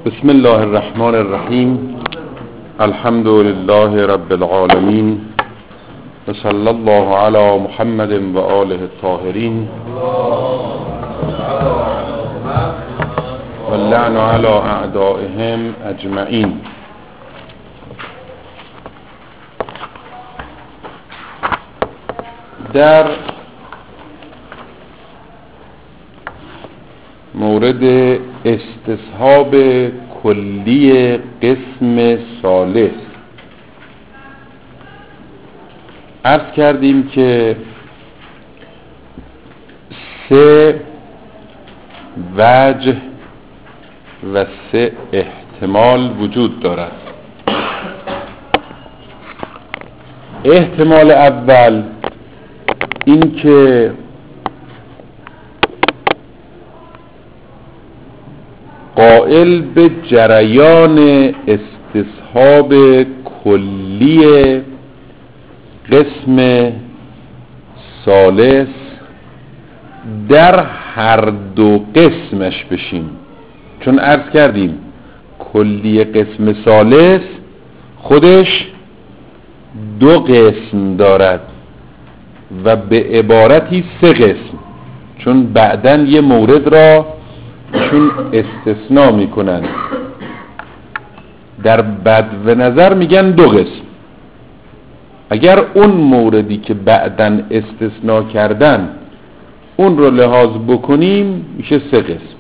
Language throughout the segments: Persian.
بسم الله الرحمن الرحیم. الحمد لله رب العالمین و صلی الله علی محمد و آله الطاهرین و اللعن علی اعدائهم اجمعین. در مورد استصحاب کلی قسم ثالث عرض کردیم که 3 وجه و 3 احتمال وجود دارد. احتمال اول این که قائل به جریان استصحاب کلی قسم ثالث در هر دو قسمش بشیم، چون عرض کردیم کلی قسم ثالث خودش 2 قسم دارد و به عبارتی 3 قسم، چون بعداً یه مورد را چون استثناء میکنن در بدو نظر میگن 2 قسم. اگر اون موردی که بعداً استثناء کردن اون رو لحاظ بکنیم میشه 3 قسم.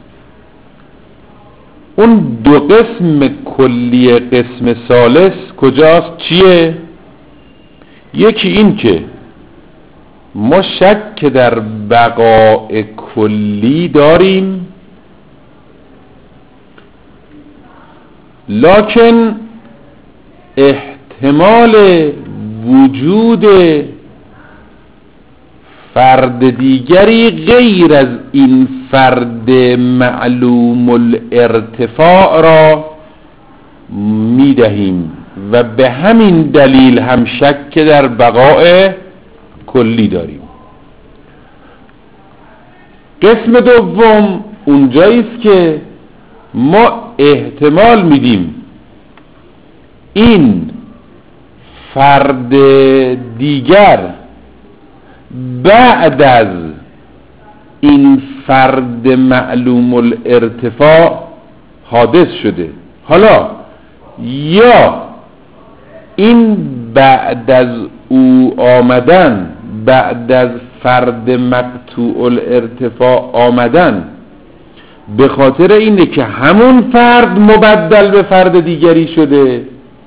اون 2 قسم کلی قسم ثالث کجاست؟ چیه؟ یکی این که ما شک در بقاء کلی داریم، لکن احتمال وجود فرد دیگری غیر از این فرد معلوم الارتفاع را میدهیم و به همین دلیل هم شک در بقاء کلی داریم. قسم دوم اونجاییست که ما احتمال میدیم این فرد دیگر بعد از این فرد معلوم الارتفاع حادث شده. حالا یا این بعد از او آمدن، بعد از فرد مقطوع الارتفاع آمدن به خاطر اینه که همون فرد مبدل به فرد دیگری شده،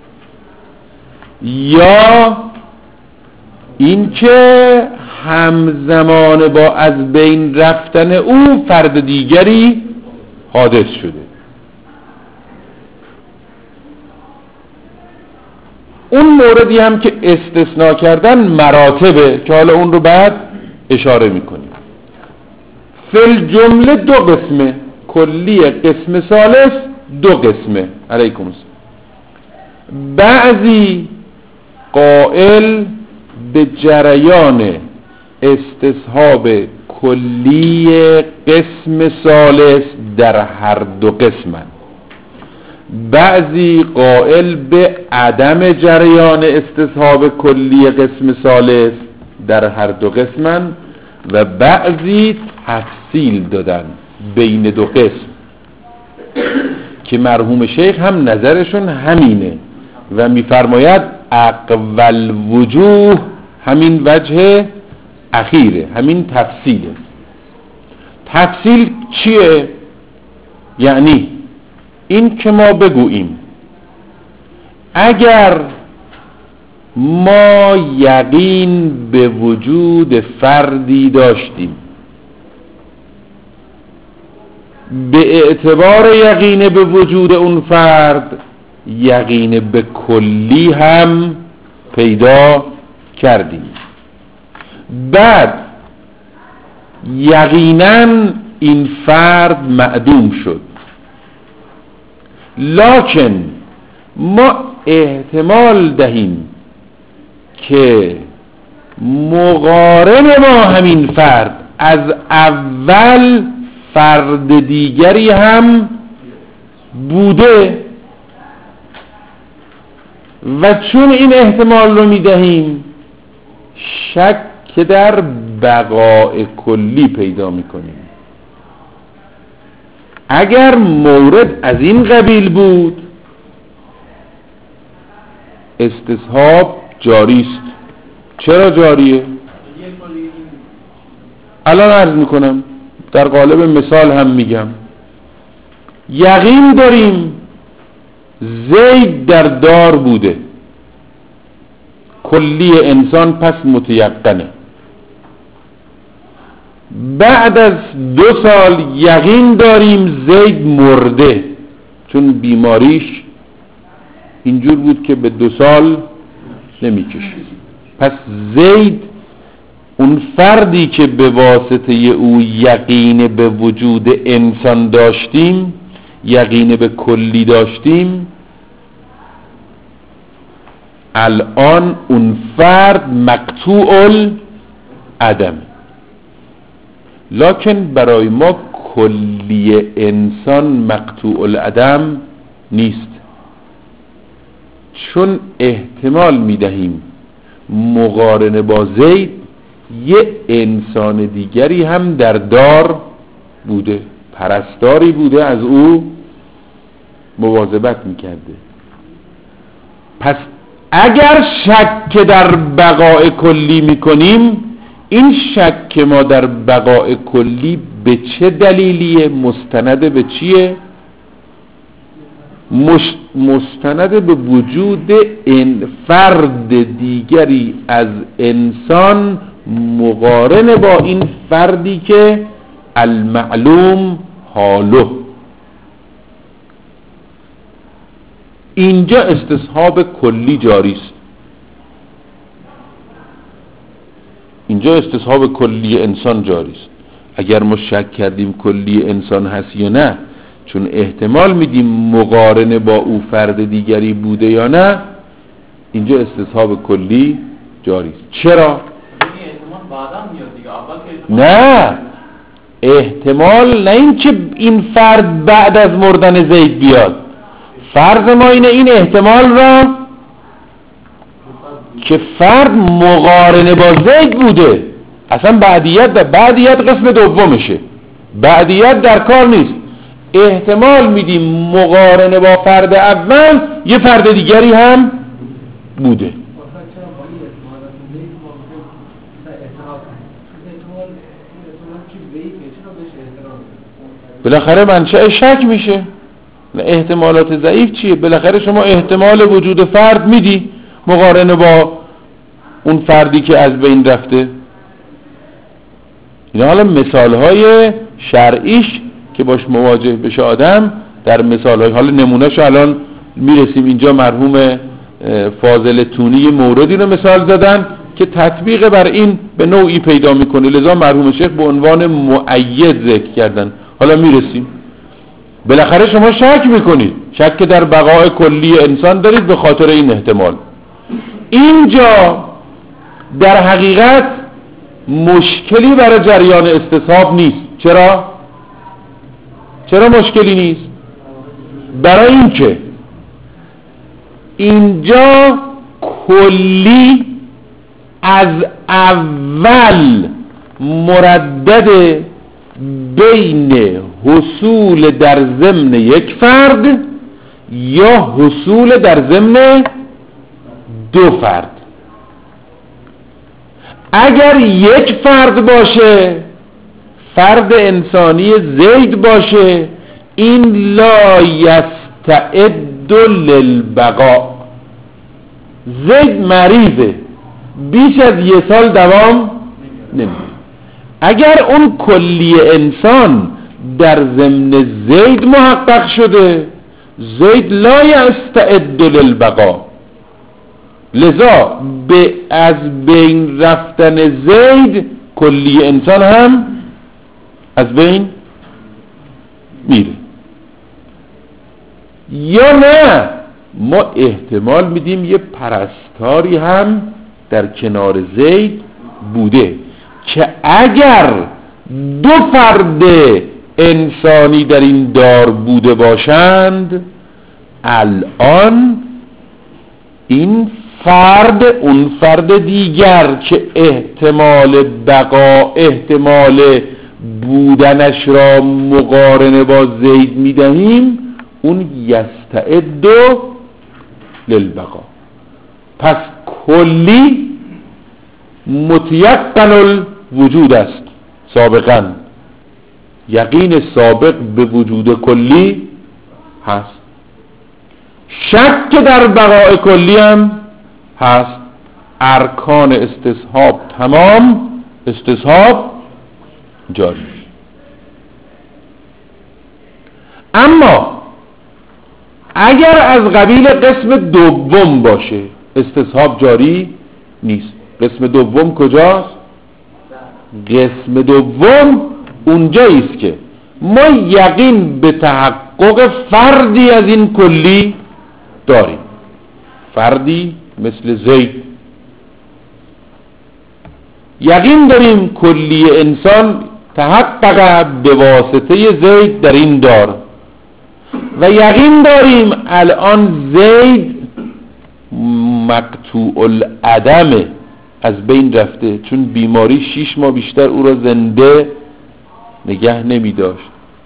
یا این که همزمان با از بین رفتن او فرد دیگری حادث شده. اون موردی هم که استثناء کردن مراتبه که حالا اون رو بعد اشاره میکنیم. فل جمله 2 قسمه، کلی قسم ثالث 2 قسمه. علیکم السلام. بعضی قائل به جریان استصحاب کلی قسم ثالث در هر 2 قسمن، بعضی قائل به عدم جریان استصحاب کلی قسم ثالث در هر 2 قسمن و بعضی تفصیل دادن بین 2 قسم که مرحوم شیخ هم نظرشون همینه و میفرماید اقول وجوه همین وجه اخیره، همین تفصیله. تفصیل چیه؟ یعنی این که ما بگوییم اگر ما یقین به وجود فردی داشتیم، به اعتبار یقین به وجود اون فرد یقین به کلی هم پیدا کردیم، بعد یقینا این فرد معدوم شد، لکن ما احتمال دهیم که مقارن ما همین فرد از اول فرد دیگری هم بوده و چون این احتمال رو میدهیم شک در بقای کلی پیدا میکنیم. اگر مورد از این قبیل بود استصحاب جاری است. چرا جاریه؟ الان عرض میکنم، در قالب مثال هم میگم. یقین داریم زید در دار بوده، کلی انسان پس متیقنه. بعد از 2 سال یقین داریم زید مرده، چون بیماریش اینجور بود که به 2 سال نمیکشید. پس زید اون فردی که به واسطه او یقین به وجود انسان داشتیم، یقین به کلی داشتیم، الان اون فرد مقطوع العدم. لکن برای ما کلی انسان مقطوع العدم نیست، چون احتمال میدهیم مقارنه با زید یه انسان دیگری هم در دار بوده، پرستاری بوده، از او مواظبت میکرده. پس اگر شک در بقای کلی میکنیم، این شک ما در بقای کلی به چه دلیلیه؟ مستند به چیه؟ مستند به وجود این فرد دیگری از انسان مقارن با این فردی که المعلوم حاله. اینجا استصحاب کلی جاری است. اینجا استصحاب کلی انسان جاری است. اگر ما شک کردیم کلی انسان هست یا نه، چون احتمال میدیم مقارنه با او فرد دیگری بوده یا نه، اینجا استصحاب کلی جاری است. چرا؟ نه، احتمال نه این که این فرد بعد از مردن زید بیاد. فرض ما اینه این احتمال را که فرد مقارنه با زید بوده، اصلا بعدیت قسم دومشه، بعدیت در کار نیست. احتمال میدیم مقارنه با فرد اول یه فرد دیگری هم بوده. بالاخره منشأ شک میشه. احتمالات ضعیف چیه؟ بالاخره شما احتمال وجود فرد میدی مقارنه با اون فردی که از بین رفته. این حالا مثالهای شرعیش که باش مواجه بشه آدم، در مثالهای، حالا نمونهشو الان میرسیم. اینجا مرحوم فاضل تونی موردی رو مثال زدن که تطبیق بر این به نوعی پیدا میکنه، لذا مرحوم شیخ به عنوان مؤید ذکر کردن. حالا میرسیم. بالاخره شما شک میکنید، شک در بقای کلی انسان دارید به خاطر این احتمال. اینجا در حقیقت مشکلی برای جریان استصحاب نیست. چرا مشکلی نیست؟ برای اینکه اینجا کلی از اول مردد بین حصول در ضمن یک فرد یا حصول در ضمن 2 فرد. اگر یک فرد باشه، فرد انسانی زید باشه، این لا یستعد للبقاء. زید مریضه، بیش از 1 سال دوام نمیده. اگر اون کلی انسان در ضمن زید محقق شده، زید لا یستعد للبقاء، لذا از بین رفتن زید کلی انسان هم از بین میره. یا نه، ما احتمال میدیم یه پرستاری هم در کنار زید بوده که اگر 2 فرد انسانی در این دار بوده باشند، الان این فرد، اون فرد دیگر که احتمال بقا، احتمال بودنش را مقارنه با زید میدهیم، اون یستعد للبقا. پس کلی متیقن الوجود است سابقا، یقین سابق به وجود کلی هست، شک در بقای کلی هم هست. ارکان استصحاب تمام، استصحاب جاری. اما اگر از قبیل قسم دوم باشه استصحاب جاری نیست. قسم دوم کجاست؟ قسم دوم اونجایی است که ما یقین به تحقق فردی از این کلی داریم، فردی مثل زید یقین داریم کلی انسان تحقق به واسطه زید در این دار، و یقین داریم الان زید مقطوع العدمه، از بین رفته، چون بیماری 6 ماه بیشتر او را زنده نگه نمی داشت.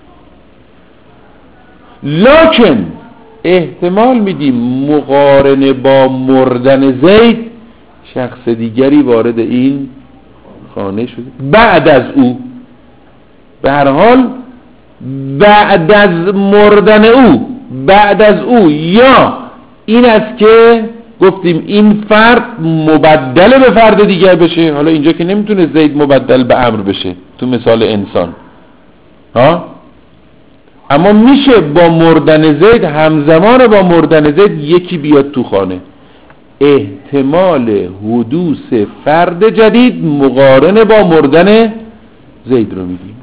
لکن احتمال میدیم مقارنه با مردن زید شخص دیگری وارد این خانه شده بعد از او. به هر حال بعد از مردن او، بعد از او، یا این است که گفتیم این فرد مبدل به فرد دیگر بشه. حالا اینجا که نمیتونه زید مبدل به امر بشه تو مثال انسان ها، اما میشه با مردن زید، همزمان با مردن زید یکی بیاد تو خانه. احتمال حدوث فرد جدید مقارنه با مردن زید رو میدیم.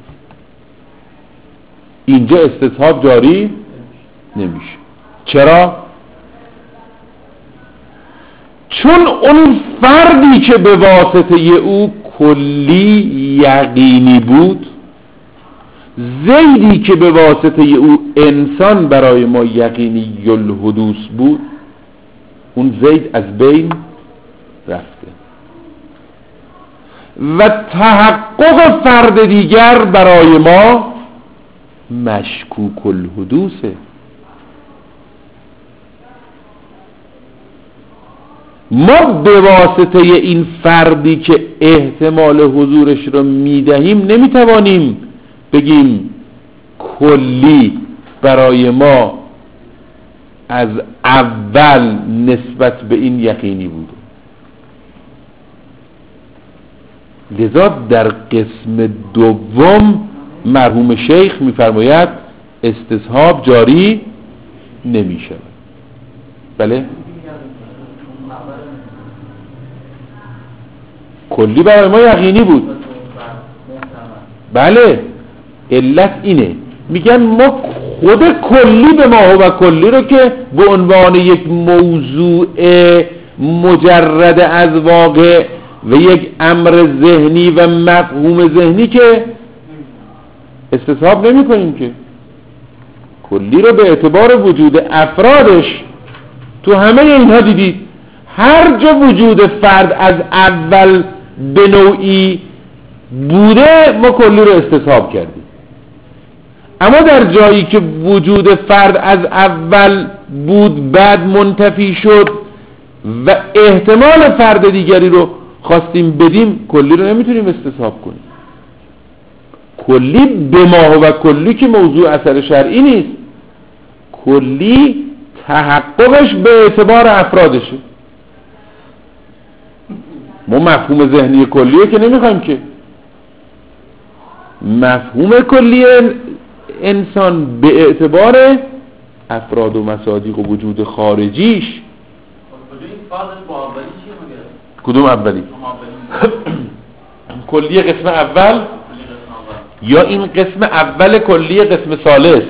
اینجا استصحاب جاری نمیشه. چرا؟ چون اون فردی که به واسطه او کلی یقینی بود، زیدی که به واسطه او انسان برای ما یقینی الحدوث بود، اون زید از بین رفته و تحقق فرد دیگر برای ما مشکوک الحدوثه. ما به واسطه این فردی که احتمال حضورش رو میدهیم نمیتوانیم بگیم کلی برای ما از اول نسبت به این یقینی بود. لذا در قسم دوم مرحوم شیخ میفرماید استصحاب جاری نمی شود. بله؟ کلی برای ما یقینی بود. بله، علت اینه، میگن ما خود کلی به ما و کلی رو که به عنوان یک موضوع مجرد از واقع و یک امر ذهنی و مفهوم ذهنی که استصحاب نمی کنیم، که کلی رو به اعتبار وجود افرادش تو همه اینها دیدید. هر جا وجود فرد از اول به نوعی بوده ما کلی رو استصحاب کردیم، اما در جایی که وجود فرد از اول بود بعد منتفی شد و احتمال فرد دیگری رو خواستیم بدیم، کلی رو نمیتونیم استصحاب کنیم. کلی به ما و کلی که موضوع اثر شرعی نیست، کلی تحققش به اعتبار افرادشه. ما مفهوم ذهنی کلیه که نمیخوایم، که مفهوم کلی انسان به اعتبار افراد و مصادیق و وجود خارجیش. کدوم اولی؟ کلی قسم اول یا این قسم اول کلی قسم ثالث؟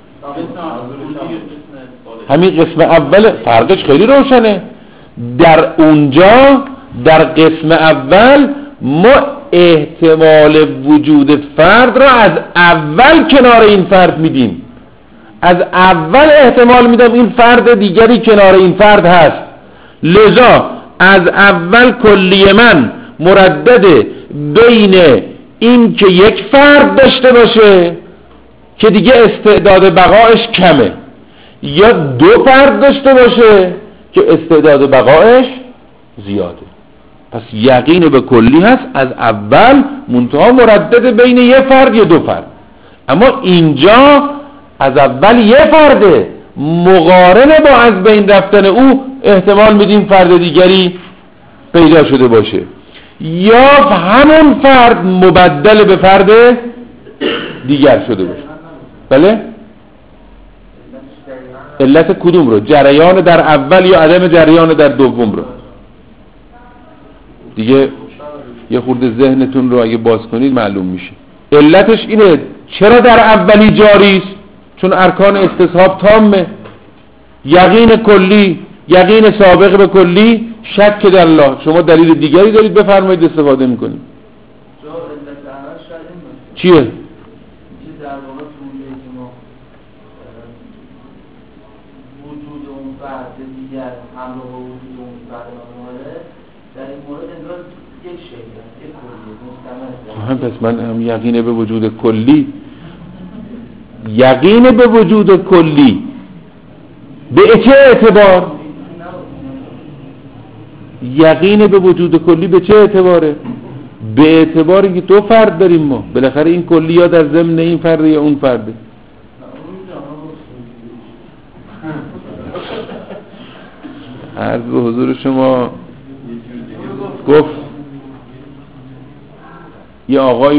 همین قسم اول فرقش خیلی روشنه. در اونجا در قسم اول ما احتمال وجود فرد را از اول کنار این فرد میدیم. از اول احتمال میدم این فرد دیگری کنار این فرد هست، لذا از اول کلی من مردد بین این که یک فرد داشته باشه که دیگه استعداد بقایش کمه، یا دو فرد داشته باشه که استعداد بقایش زیاده. پس یقین به کلی هست از اول، منتها مردد بین یه فرد یا دو فرد. اما اینجا از اول یه فرده، مقارن با از بین رفتن او احتمال میدیم فرد دیگری پیدا شده باشه، یا همون فرد مبدل به فرد دیگر شده باشه. بله؟ علت کدوم رو؟ جریان در اول یا عدم جریان در دوم رو؟ دیگه یه خورده ذهنتون رو اگه باز کنید معلوم میشه. علتش اینه چرا در اولی جاری است؟ چون ارکان استصحاب تامه، یقین کلی، یقین سابق به کلی، شک در الله. شما دلیل دیگری دارید بفرمایید استفاده میکنید. چیه؟ در واقع تولیه که ما وجود اون فرد دیگر همراه با وجود اون فرد مورد در این مورد انگار یک شیء است، یک کلیه مستمر. پس من هم یقین به وجود کلی، یقین به وجود کلی به چه اعتبار؟ یقین به وجود کلی به چه اعتباره؟ به اعتبار اینکه دو فرد داریم ما، بالاخره این کلی یا در ضمن این فرد یا اون فرده. عرض به حضور شما گفت یه آقایی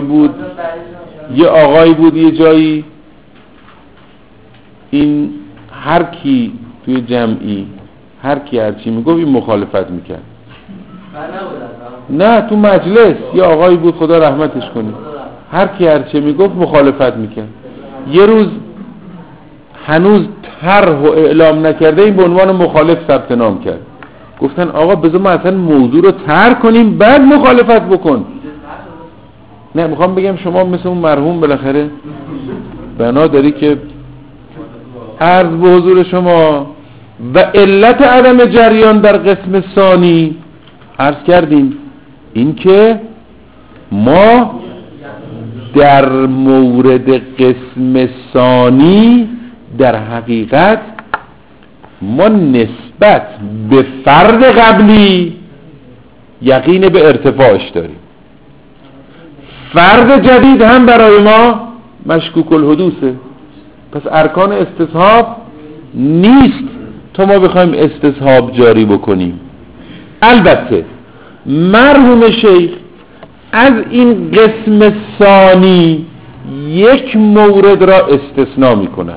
بود یه جایی، این هر کی توی جمعی هر کی هرچی میگفت این مخالفت میکرد. نه تو مجلس یه آقایی بود خدا رحمتش کنه، هر کی هرچی میگفت مخالفت میکرد. یه روز هنوز طرح و اعلام نکرده این به عنوان مخالف ثبت نام کرد. گفتن آقا بذار ما اصلا موضوع رو طرح کنیم بعد مخالفت بکن. نه میخوام بگم شما مثل اون مرحوم بالاخره بنا داری که عرض به حضور شما. و علت عدم جریان در قسم ثانی عرض کردیم این که ما در مورد قسم ثانی در حقیقت ما نسبت به فرد قبلی یقین به ارتفاعش داریم، فرد جدید هم برای ما مشکوک الحدوثه. پس ارکان استصحاب نیست تا ما بخوایم استصحاب جاری بکنیم. البته مرحوم شیخ از این قسم ثانی یک مورد را استثناء میکنن.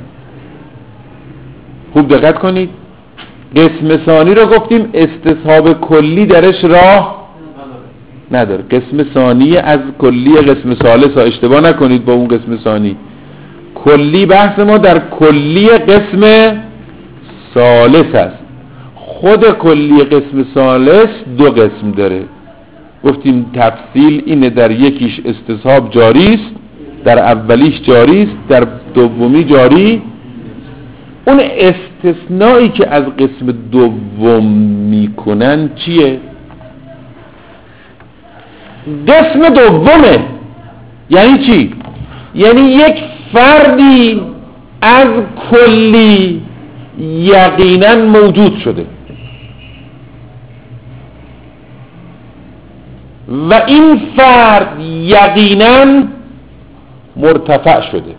خوب دقت کنید، قسم ثانی را گفتیم استصحاب کلی درش راه نداره. قسم ثانی از کلی قسم ثالث ها اشتباه نکنید با اون قسم ثانی. کلی بحث ما در کلی قسم ثالث است. خود کلی قسم ثالث دو قسم داره. گفتیم تفصیل اینه در یکیش استصحاب جاری است، در اولیش جاری است، در دومی جاری. اون استثنایی که از قسم دوم میکنن چیه؟ قسم دومه. یعنی چی؟ یعنی یک فردی از کلی یقینا موجود شده و این فرد یقینا مرتفع شده،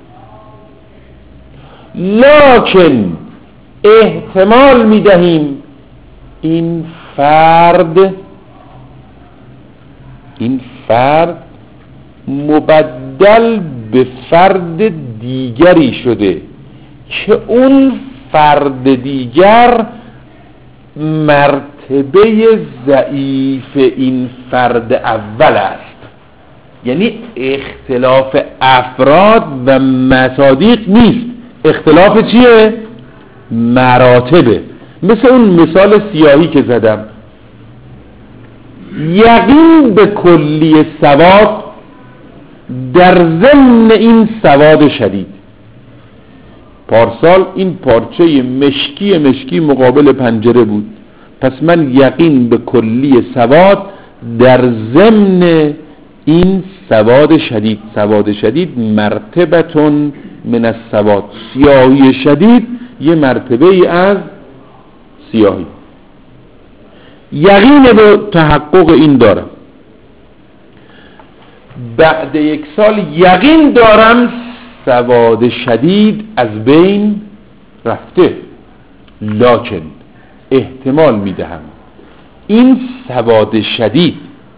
لکن احتمال میدهیم این فرد مبدل به فرد دیگری شده که اون فرد دیگر مرتبه ضعیف این فرد اول است. یعنی اختلاف افراد و مصادیق نیست، اختلاف چیه؟ مراتبه. مثل اون مثال سیاهی که زدم، یقین به کلی سواد در ضمن این سواد شدید. پارسال این پارچه مشکی مقابل پنجره بود، پس من یقین به کلی سواد در ضمن این سواد شدید. سواد شدید مرتبتون من السواد، سیاهی شدید یه مرتبه ای از سیاهی. یقین به تحقق این دارم. بعد 1 سال یقین دارم سواد شدید از بین رفته، لکن احتمال میدهم این سواد شدید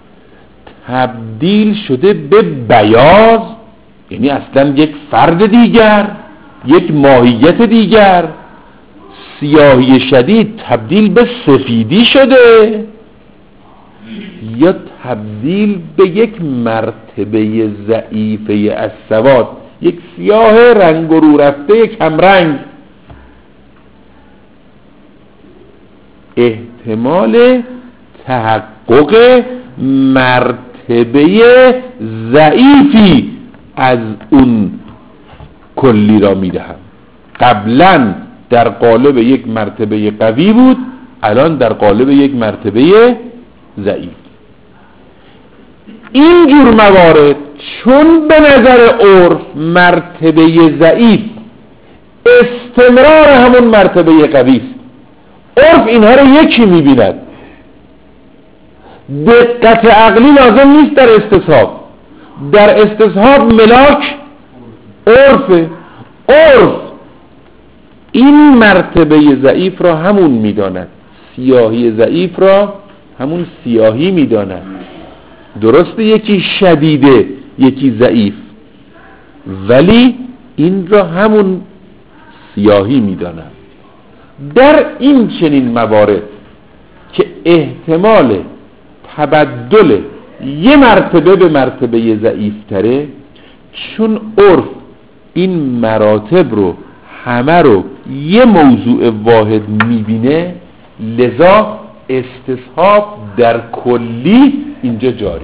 تبدیل شده به بیاض، یعنی اصلا یک فرد دیگر، یک ماهیت دیگر. سیاهی شدید تبدیل به سفیدی شده، یا تبدیل به یک مرتبه ضعیفه از سواد، یک سیاه رنگ رو رفته کم رنگ. احتمال تحقق مرتبه ضعیفی از اون کلی را میدهم. قبلا در قالب یک مرتبه قوی بود، الان در قالب یک مرتبه ضعیف. این جور موارد چون به نظر عرف مرتبه ضعیف استمرار همون مرتبه قوی است، عرف اینها رو یکی میبیند. دقت عقلی لازم نیست در استصحاب. در استصحاب ملاک عرف این مرتبه ضعیف را همون میداند، سیاهی ضعیف را همون سیاهی میداند. درسته یکی شدیده یکی ضعیف، ولی این را همون سیاهی میداند. در این چنین موارد که احتمال تبدل یه مرتبه به مرتبه ضعیف تره، چون عرف این مراتب رو همه رو یه موضوع واحد میبینه، لذا استصحاب در کلی اینجا جاری،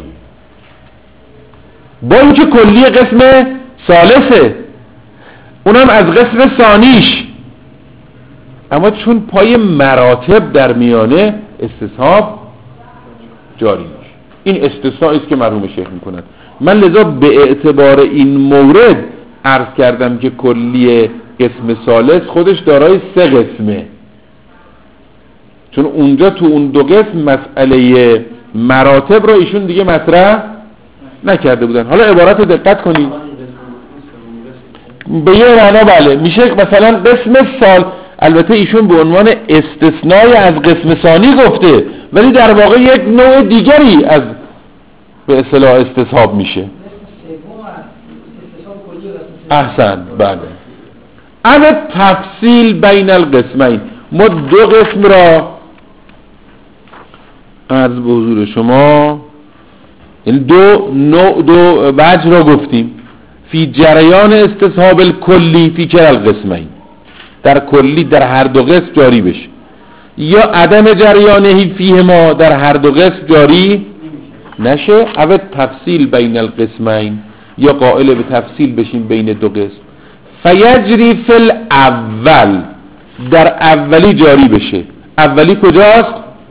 با اینکه کلی قسم ثالثه، اونم از قسم ثانیش، اما چون پای مراتب در میانه استصحاب جاری میشه. این استثناء است که مرحوم شیخ میکنند. من لذا به اعتبار این مورد عرض کردم که کلی قسم ثالث خودش دارای 3 قسمه، چون اونجا تو اون 2 قسم مسئله مراتب رو ایشون دیگه مطرح نکرده بودن. حالا عبارت رو دقت کنید. به یه معنا بله میشه مثلا قسم سال، البته ایشون به عنوان استثنای از قسم ثانی گفته، ولی در واقع یک نوع دیگری از به اصطلاح استصحاب میشه. احسن، بله. از تفصیل بین القسمین، ما 2 قسم را عرض به حضور شما، این 2 وجه را گفتیم. فی جریان استصحاب الکلی فی کل القسمین، در کلی در هر 2 قسم جاری بشه، یا عدم جریانه فیه ما در هر 2 قسم جاری نشه. او تفصیل بین القسمین، یا قائل به تفصیل بشیم بین 2 قسم. فیجری فی الاول، در اولی جاری بشه. اولی کجاست؟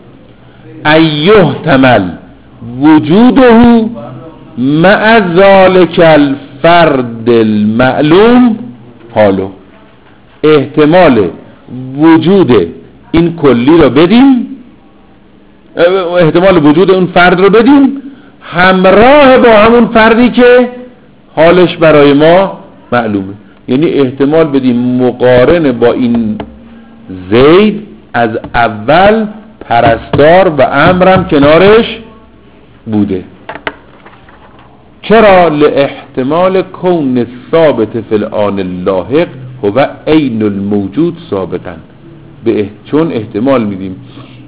ایحتمل وجوده مع ذالک الفرد المعلوم حالو، احتمال وجود این کلی رو بدیم، احتمال وجود اون فرد رو بدیم همراه با همون فردی که حالش برای ما معلومه. یعنی احتمال بدیم مقارن با این زید از اول پرستار و امرم کنارش بوده. چرا؟ لاحتمال کون ثابت فی الآن اللاحق هو عین الموجود سابقا، چون احتمال میدیم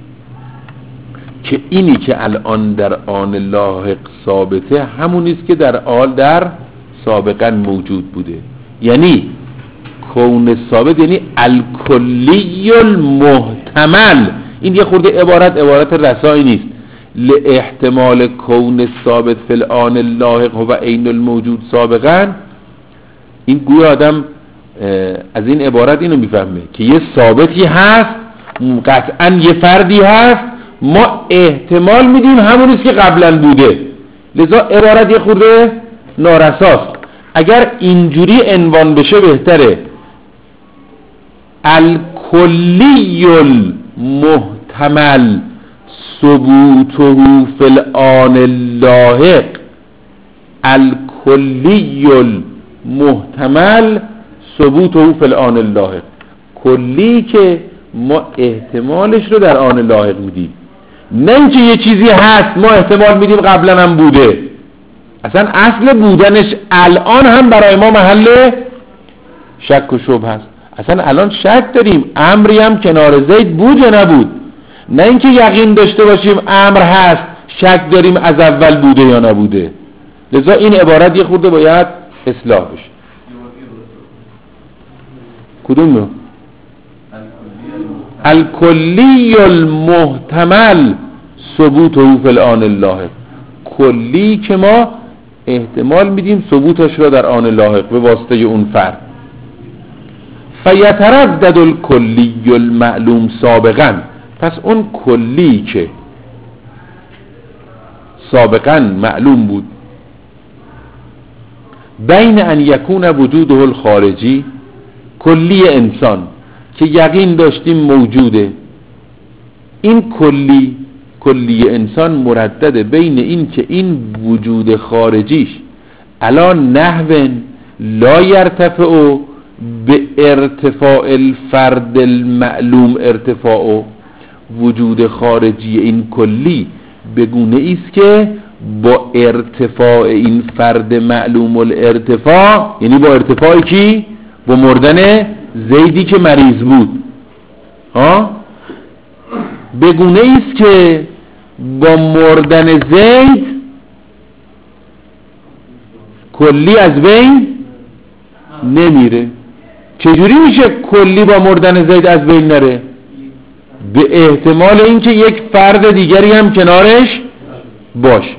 که اینی که الان در آن لاحق ثابته همونیست که در سابقا موجود بوده. یعنی کون ثابت یعنی الکلی المحتمل. این یه خورده عبارت رسایی نیست، لاحتمال کون ثابت فی الآن اللاحق و عین الموجود سابقا. این گویا آدم از این عبارت اینو میفهمه که یه ثابتی هست، قطعا یه فردی هست، ما احتمال میدیم همونیست که قبلا بوده، لذا عبارت یه خورده نارساست. اگر اینجوری عنوان بشه بهتره. الکلی المحتمل ثبوته فی الآن اللاحق. الکلی المحتمل ثبوته فی الآن اللاحق، کلی که ما احتمالش رو در آن لاحق میدیم، نه اینکه یه چیزی هست ما احتمال میدیم قبلا هم بوده. اصلا اصل بودنش الان هم برای ما محل شک و شبهه است. اصلا الان شک داریم امری هم کنار زید بود یا نبود، نه اینکه یقین داشته باشیم امر هست شک داریم از اول بوده یا نبوده. لذا این عبارت یه خورده باید اصلاح بشه. کدوم رو؟ الکلی المحتمل ثبوته فی الآن اللاحق، کلی که ما احتمال میدیم ثبوتش را در آن لاحق به واسطه اون فرد. فیتردد الکلی المعلوم سابقا، پس اون کلی که سابقا معلوم بود، بین ان یکون وجوده الخارجی، کلی انسان که یقین داشتیم موجوده، این کلی انسان مردد بین این که این وجود خارجیش الان نحو لا یرتفع به ارتفاع الفرد المعلوم ارتفاع، وجود خارجی این کلی بگونه ایست که با ارتفاع این فرد معلوم الارتفاع، یعنی با ارتفاعی کی؟ با مردن زیدی که مریض بود، بگونه ایست که با مردن زید کلی از بین نمیره. چجوری میشه کلی با مردن زید از بین نره؟ به احتمال اینکه یک فرد دیگری هم کنارش باشه.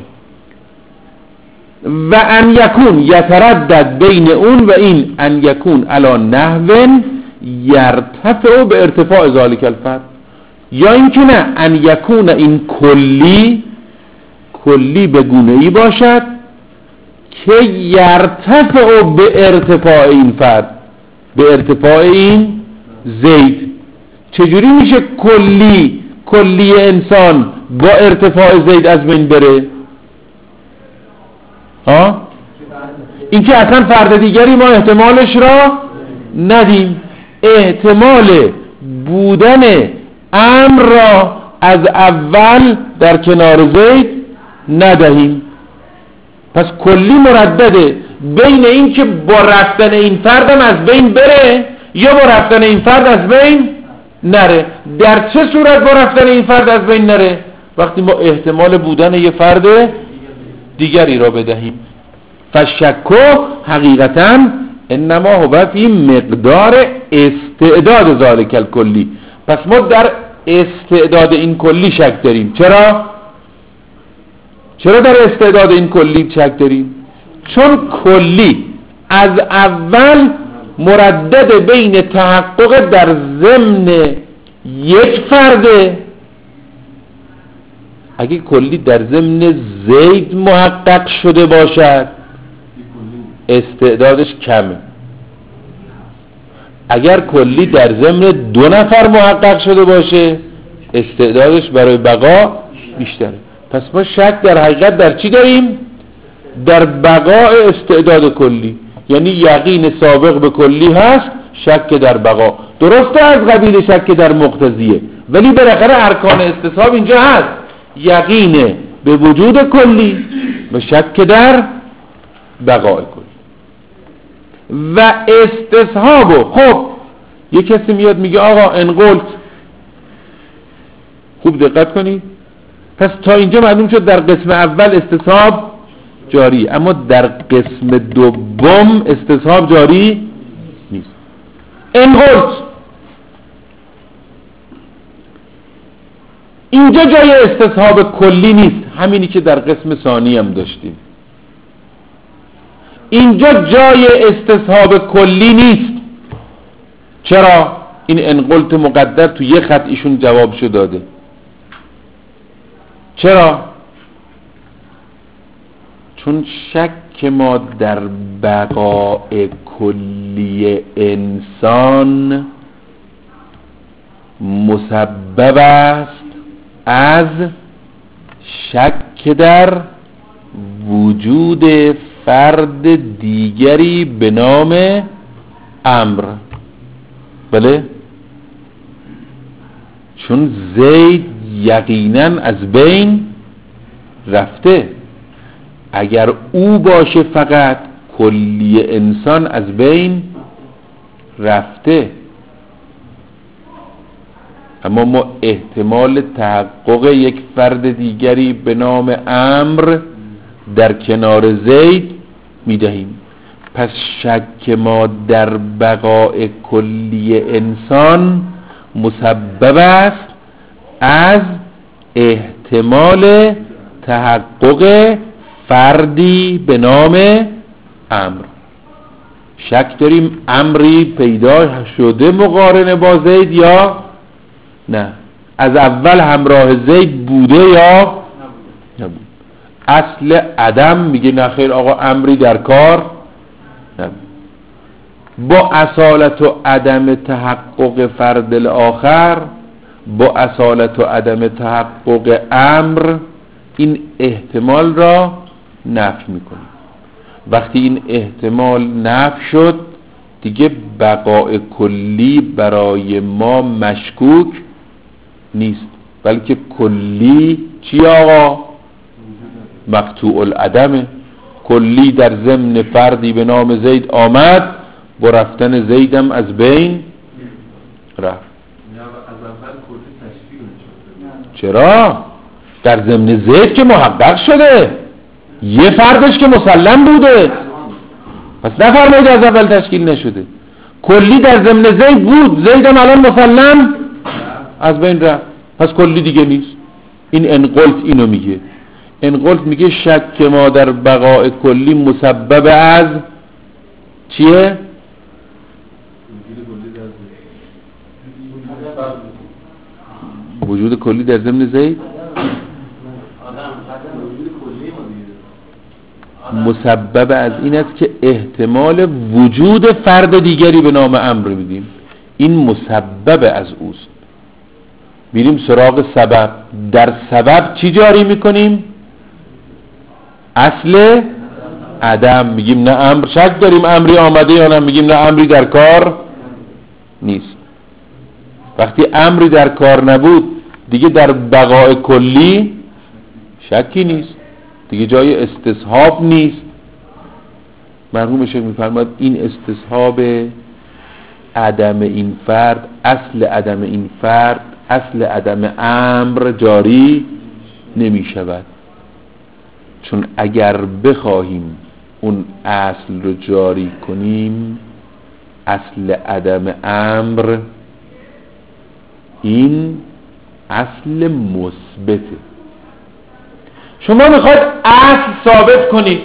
و ان یکون یتردد بین اون و این ان یکون علی نحو یرتفع به ارتفاع ذالک الفرد، یا اینکه نه ان یکون این کلی به گونه‌ای باشد که یرتفع به ارتفاع این فرد، به ارتفاع این زید. چجوری میشه کلی انسان با ارتفاع زید از بین بره؟ این که اصلا فرد دیگری ما احتمالش را ندیم، احتمال بودن امر را از اول در کنار زید ندهیم. پس کلی مردده بین این که با رفتن این فردم از بین بره یا با رفتن این فرد از بین نره. در چه صورت با رفتن این فرد از بین نره؟ وقتی ما احتمال بودن یه فرد دیگری را بدهیم. فشکو حقیقتا انما هو فی مقدار استعداد ذالک الکلی. پس ما در استعداد این کلی شک داریم. چرا در استعداد این کلی شک داریم؟ چون کلی از اول مردد بین تحقق در ضمن یک فرده. اگه کلی در ضمن زید محقق شده باشد استعدادش کمه، اگر کلی در ضمن دو نفر محقق شده باشه استعدادش برای بقا بیشتره. پس ما شک در حقیقت در چی داریم؟ در بقاء استعداد کلی، یعنی یقین سابق به کلی هست، شک در بقا. درسته از قبیل شک در مقتضیه، ولی بالاخره ارکان استصحاب اینجا هست، یقین به وجود کلی و شک در بقاء کلی و استصحابو. خب یک کسی میاد میگه آقا انقلت، خوب دقت کنید، پس تا اینجا معلوم شد در قسم اول استصحاب جاری، اما در قسم دوم استصحاب جاری نیست. انقلت اینجا جای استصحاب کلی نیست، همینی که در قسم ثانی هم داشتیم. اینجا جای استصحاب کلی نیست. چرا؟ این انقلت مقدر تو یه خط ایشون جوابشو داده. چرا؟ چون شک ما در بقاء کلی انسان مسبب است از شک در وجود فرد دیگری به نام امر. بله؟ چون زید یقینا از بین رفته. اگر او باشه فقط کلی انسان از بین رفته. اما ما احتمال تحقق یک فرد دیگری به نام امر در کنار زید میدهیم. پس شک ما در بقاء کلی انسان مسبب است از احتمال تحقق فردی به نام امر. شک داریم امری پیدا شده مقارنه با زید یا نه، از اول همراه زید بوده یا نبود. اصل عدم میگه نه خیر آقا امری در کار نبود. با اصالت و عدم تحقق فرد الاخر، با اصالت و عدم تحقق امر، این احتمال را نفی میکنه. وقتی این احتمال نفی شد دیگه بقاء کلی برای ما مشکوک نیست، بلکه کلی چی آقا؟ مقطوع العدمه. کلی در ضمن فردی به نام زید آمد، با رفتن زیدم از بین رفت. چرا؟ در ضمن زید که محقق شده، یه فردش که مسلم بوده، پس نفرمایید از اول تشکیل نشده. کلی در ضمن زید بود، زیدم الان مسلم از بین رفت، پس کلی دیگه نیست. این انقلت اینو میگه. انقلت میگه شک ما در بقاء کلی مسبب از چیه؟ وجود کلی در ضمن زید. مسبب از این است که احتمال وجود فرد دیگری به نام امر میدیم. این مسبب از اوست. میریم سراغ سبب. در سبب چی جاری میکنیم؟ اصل عدم. میگیم نه امر، شک داریم امری آمده یا نه، میگیم نه امری در کار نیست. وقتی امری در کار نبود دیگه در بقاء کلی شکی نیست، دیگه جای استصحاب نیست. مرحوم شیخ میفرماد این استصحاب عدم این فرد، اصل عدم این فرد، اصل عدم امر جاری نمی شود. چون اگر بخواهیم اون اصل رو جاری کنیم، اصل عدم امر، این اصل مثبته. شما میخواید اصل ثابت کنید،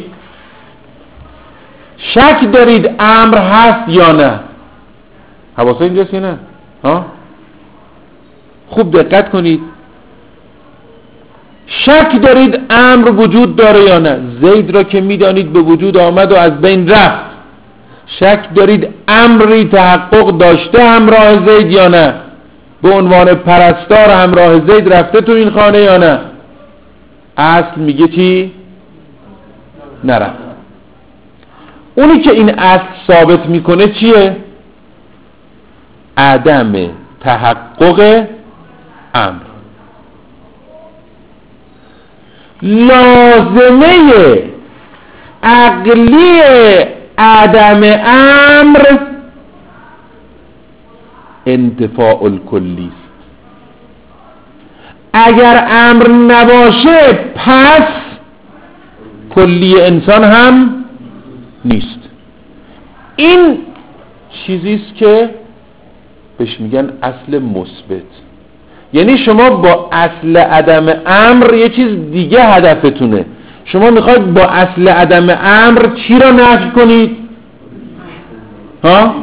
شک دارید امر هست یا نه؟ حواسه اینجاست یا نه؟ ها؟ خوب دقت کنید. شک دارید امر وجود داره یا نه؟ زید را که میدانید به وجود آمد و از بین رفت. شک دارید امری تحقق داشته همراه زید یا نه؟ به عنوان پرستار همراه زید رفته تو این خانه یا نه؟ اصل میگه چی؟ نرفت. اونی که این اصل ثابت میکنه چیه؟ عدم تحقق امر. لازمه عقلی عدم امر انتفاع الکلی است. اگر امر نباشه پس کلی انسان هم نیست. این چیزیست که بهش میگن اصل مثبت. یعنی شما با اصل عدم امر یه چیز دیگه هدفتونه. شما میخواید با اصل عدم امر چی را نفی کنید؟ ها؟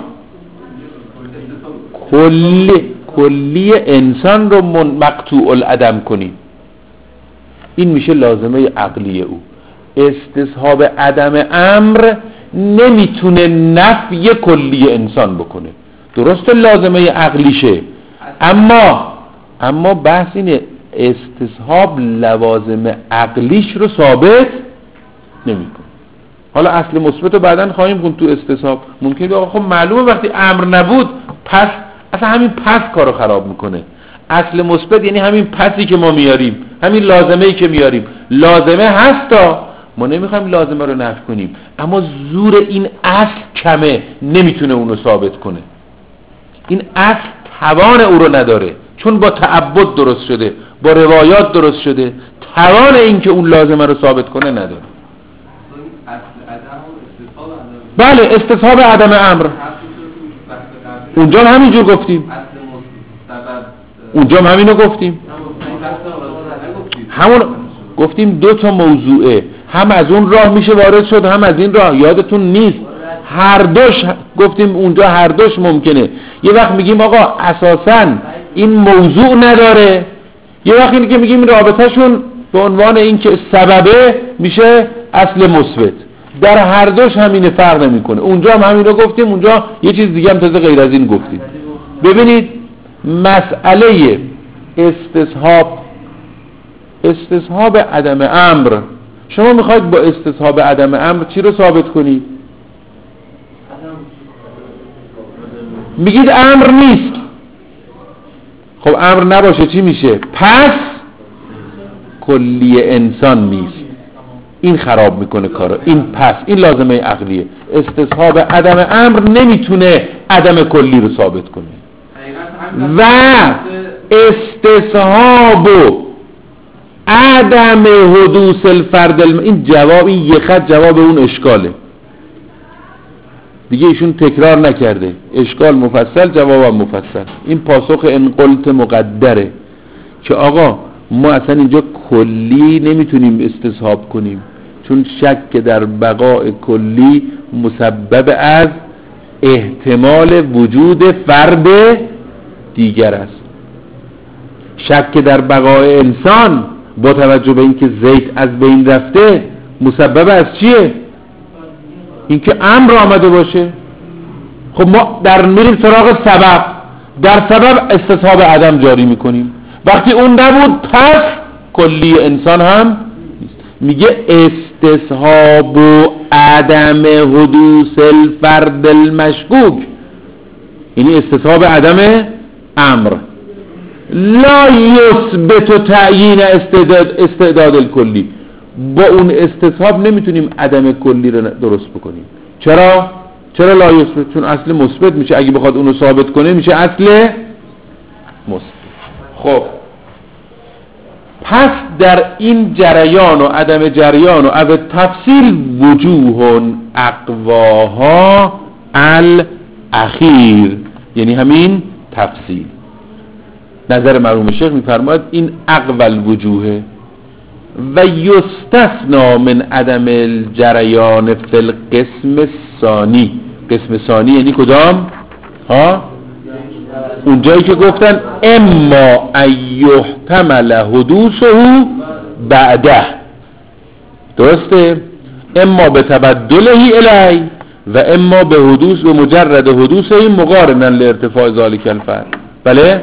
کلی انسان رو مقطوع العدم کنید. این میشه لازمه عقلی او. استصحاب عدم امر نمیتونه نفی کلی انسان بکنه. درسته لازمه عقلیشه، اما بحث اینه استصحاب لوازم عقلیش رو ثابت نمیکنه. حالا اصل مثبت رو بعداً خواهیم خوند تو استصحاب. ممکنه بگه خب معلومه وقتی امر نبود پس اصلا همین پس کارو خراب میکنه. اصل مثبت یعنی همین پسی که ما میاریم، همین لازمه‌ای که میاریم. لازمه هستا، ما نمیخوایم لازمه رو نفی کنیم، اما زور این اصل کمه، نمیتونه اونو ثابت کنه. این اصل توان او رو نداره، چون با تعبد درست شده، با روایات درست شده، توان این که اون لازمه رو ثابت کنه نداره. بله، استصحاب عدم امر. اونجا همینجور گفتیم، اونجا همینو گفتیم، همون گفتیم دو تا موضوعه، هم از اون راه میشه وارد شد، هم از این راه. یادتون نیست هر دوش گفتیم اونجا هر دوش ممکنه. یه وقت میگیم آقا اساساً این موضوع نداره، یه وقت اینه که میگیم رابطهشون به عنوان این که سببه میشه اصل مثبت. در هر دوش همینه، فرق نمیکنه. اونجا هم همین رو گفتیم، اونجا یه چیز دیگه هم تازه غیر از این گفتیم. ببینید مسئله استصحاب عدم امر، شما میخواید با استصحاب عدم امر چی رو ثابت کنید؟ میگید امر نیست. خب امر نباشه چی میشه؟ پس کلی انسان نیست. این خراب میکنه کارو. این پس این لازمه عقلیه. استصحاب عدم امر نمیتونه عدم کلی رو ثابت کنه. و استصحاب عدم حدوث الفرد این جواب، این یه خط جواب اون اشکاله دیگه. ایشون تکرار نکرده، اشکال مفصل، جواب مفصل. این پاسخ ان قلت مقدره که آقا ما اصلا اینجا کلی نمیتونیم استصحاب کنیم، چون شک در بقای کلی مسبب از احتمال وجود فرد دیگر است. شک در بقای انسان با توجه به اینکه زید از بین رفته مسبب از چیه؟ اینکه امر آمده باشه. خب ما در میریم سراغ سبب، در سبب استصحاب عدم جاری میکنیم. وقتی اون نبود پس کلی انسان هم میگه استصحاب عدم حدوث الفرد المشکوک، یعنی استصحاب عدم امر لا یثبت تعیین استعداد الکلی. با اون استصحاب نمیتونیم عدم کلی رو درست بکنیم. چرا لا یثبت؟ چون اصل مثبت میشه. اگه بخواد اونو ثابت کنه میشه اصل مثبت. خب پس در این جریان و عدم جریان و او تفصیل وجوه اقواها الاخیر، یعنی همین تفصیل. نظر مرحوم شیخ میفرماید این اقوال وجوه و یستثنا من عدم الجریان فی القسم الثانی. قسم ثانی یعنی کدام؟ اونجایی که گفتن اما ایحتمل حدوثه بعده، درسته؟ اما به تبدله الی و اما به حدوث، به مجرد حدوثه مقارنا لارتفاع ذالک الفرد. بله؟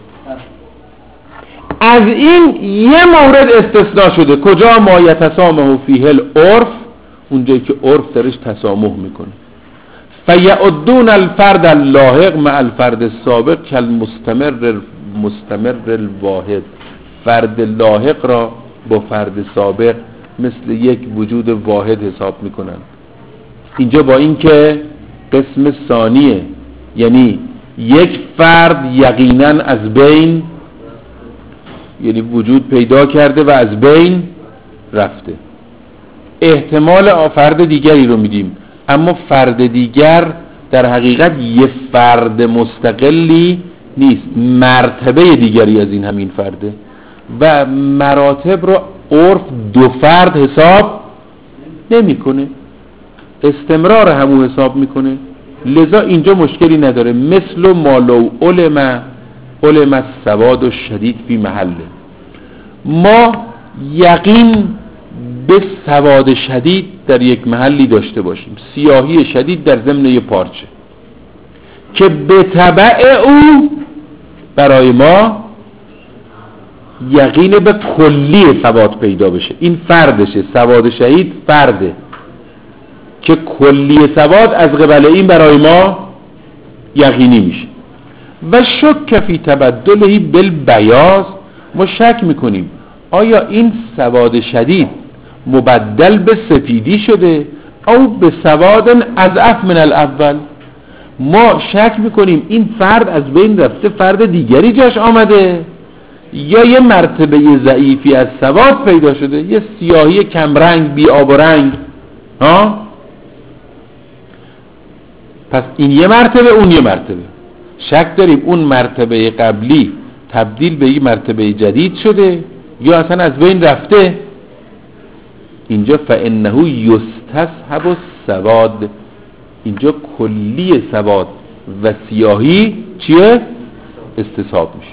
از این یه مورد استثناء شده. کجا؟ ما یتسامح فیه العرف، اونجایی که عرف درش تسامح میکنه. فیعدون الفرد اللاحق مع الفرد السابق کالمستمر الواحد. فرد لاحق را با فرد سابق مثل یک وجود واحد حساب میکنن. اینجا با این که قسم ثانیه، یعنی یک فرد یقینا از بین، یعنی وجود پیدا کرده و از بین رفته. احتمال فرد دیگری رو میدیم، اما فرد دیگر در حقیقت یه فرد مستقلی نیست، مرتبه دیگری از این همین فرده و مراتب رو عرف دو فرد حساب نمیکنه، استمرار همو حساب میکنه، لذا اینجا مشکلی نداره. مثل ما لو علم السواد الشدید فی محله، ما یقین به سواد شدید در یک محلی داشته باشیم، سیاهی شدید در ضمن یک پارچه، که به تبع او برای ما یقین به کلی سواد پیدا بشه. این فردشه، سواد شدید فرده که کلی سواد از قبل این برای ما یقینی میشه. و شک فی تبدله بالبیاض، ما شک میکنیم آیا این سواد شدید مبدل به سفیدی شده او به سواد اضعف من الاول. ما شک میکنیم این فرد از بین رفته، فرد دیگری جاش آمده، یا یه مرتبه ضعیفی از سواد پیدا شده، یه سیاهی کمرنگ بی آب و رنگ. پس این یه مرتبه، اون یه مرتبه. شک داریم اون مرتبه قبلی تبدیل به یک مرتبه جدید شده یا اصلا از بین رفته. اینجا فانه یستصحب السواد، اینجا کلی سواد و سیاهی چیه؟ استصحاب میشه.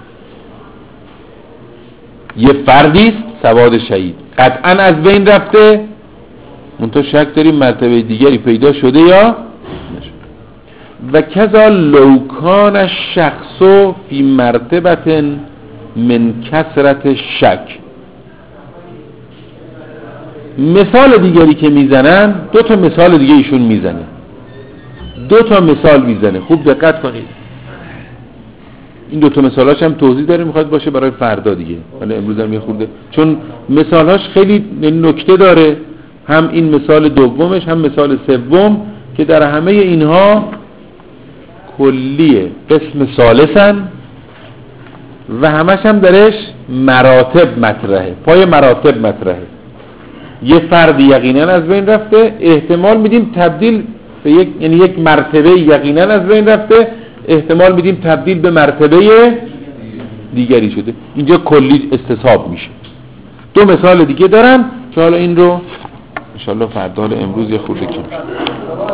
یه فردیست سواد شدید قطعا از بین رفته، منتها شک داریم مرتبه دیگری پیدا شده یا نشده. و کذا لو کان الشخص فی مرتبه من کثرت شک. مثال دیگری که میزنن، دو تا مثال دیگه ایشون میزنه، دو تا مثال میزنه، خوب دقت کنید. این دو تا مثالاش هم توضیح داره، میخواد باشه برای فردا دیگه، ولی امروز هم میخورده چون مثالهاش خیلی نکته داره، هم این مثال دومش هم مثال سوم که در همه اینها کلیه قسم ثالثن و همش هم درش مراتب مطرحه، پای مراتب مطرحه. یه فرد یقینا از بین رفته، احتمال میدیم تبدیل به یک، یعنی یک مرتبه یقینا از بین رفته، احتمال میدیم تبدیل به مرتبه دیگری شده. اینجا کلی استصحاب میشه. دو مثال دیگه دارن که حالا این رو انشالله فردا، امروز یه خورده کم